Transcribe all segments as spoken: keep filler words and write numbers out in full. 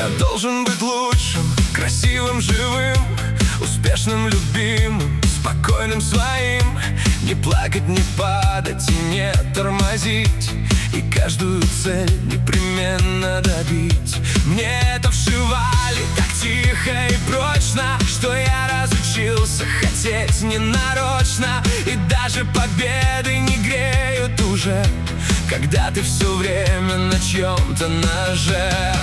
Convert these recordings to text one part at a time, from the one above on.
Я должен быть лучшим, красивым, живым, успешным, любимым, спокойным, своим. Не плакать, не падать и не тормозить, и каждую цель непременно добить. Мне это вшивали так тихо и прочно, что я разучился хотеть ненарочно. И даже победы не греют уже, когда ты все время на чьем-то ноже.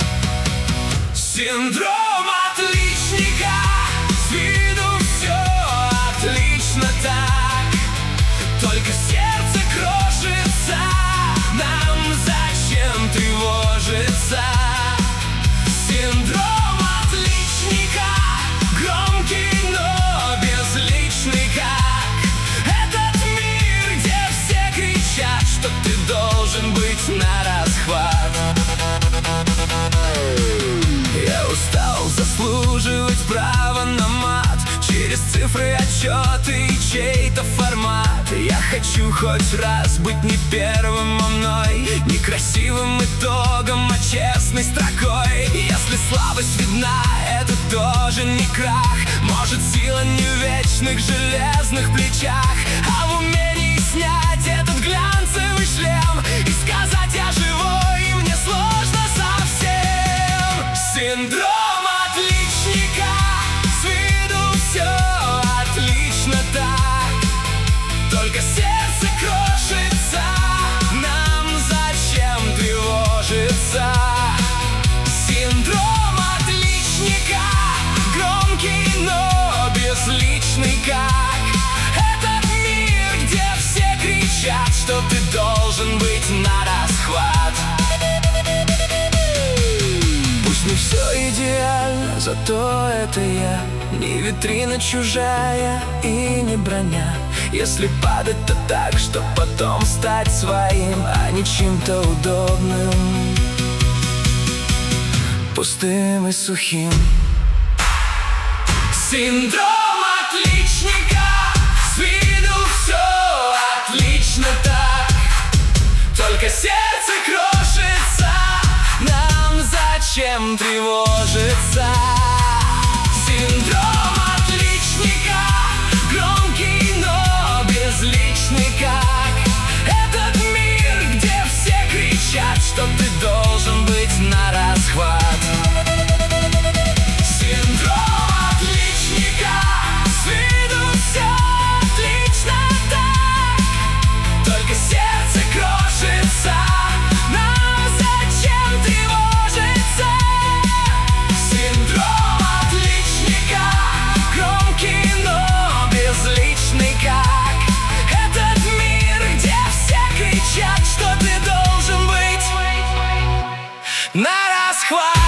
Синдром отличника, с виду все отлично так, только сердце крошится, нам зачем тревожиться? Синдром отличника, громкий, но безличный как этот мир, где все кричат, что ты должен быть нарасхват. Я устал заслуживать право на мат через цифры, отчеты и чей-то формат. Я хочу хоть раз быть не первым, а мной, не красивым итогом, а честной строкой. Если слабость видна, это тоже не крах. Может, сила не в вечных железных плечах, а в умении снять этот глянцевый шлем и сказать: я живой, и мне сложно совсем. Синдром отличника, с виду все отлично так, только сердце крошится, нам зачем тревожиться? Синдром отличника, громкий, но безличный как этот мир, где все кричат, что ты должен быть нарасхват. Пусть не все идеально, зато это я, не витрина чужая и не броня. Если падать, то так, чтоб потом стать своим, а не чем-то удобным, пустым и сухим. Синдром отличника, с виду все отлично так, только сердце крошится, нам зачем тревожиться? Синдром отличника, громкий, но безличный как этот мир, где все кричат, что ты должен быть нарасхват. Синдром отличника, с виду все отлично так, только сердце крошится, нам зачем тревожиться? Синдром отличника, громкий, но безличный как этот мир, где все кричат, что ты должен быть нарасхват.